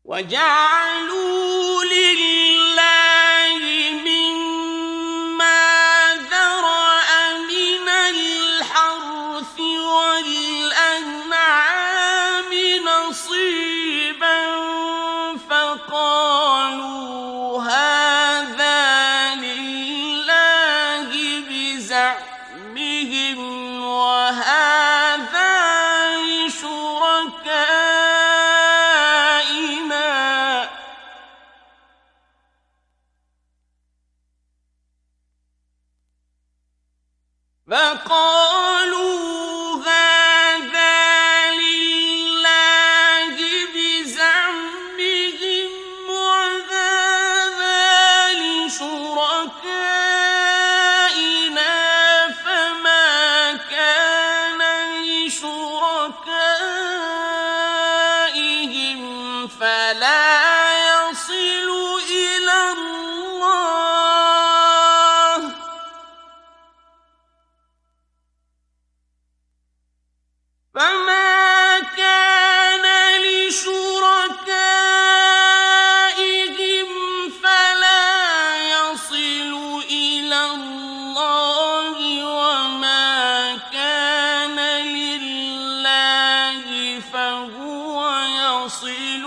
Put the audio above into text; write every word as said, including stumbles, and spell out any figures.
وَجَعَلُوا لِلَّهِ مِمَّا ذَرَأَ مِنَ الْحَرْثِ وَالْأَنْعَامِ نَصِيبًا فَقَالُوا هَٰذَا لِلَّهِ بِزَعْمِهِمْ وَهَٰذَا لِشُرَكَائِنَا فَقَالُوا هَٰذَا لِلَّهِ بِزَعْمِهِمْ وَهَٰذَا لِشُرَكَائِنَا فَمَا كَانَ لِشُرَكَائِهِمْ فَلَا يَصِلُ إِلَى اللَّهِ فَمَا كَانَ لِشُرَكَائِهِمْ فَلَا يَصِلُ إِلَى اللَّهِ وَمَا كَانَ لِلَّهِ فَهُوَ يَصِلُ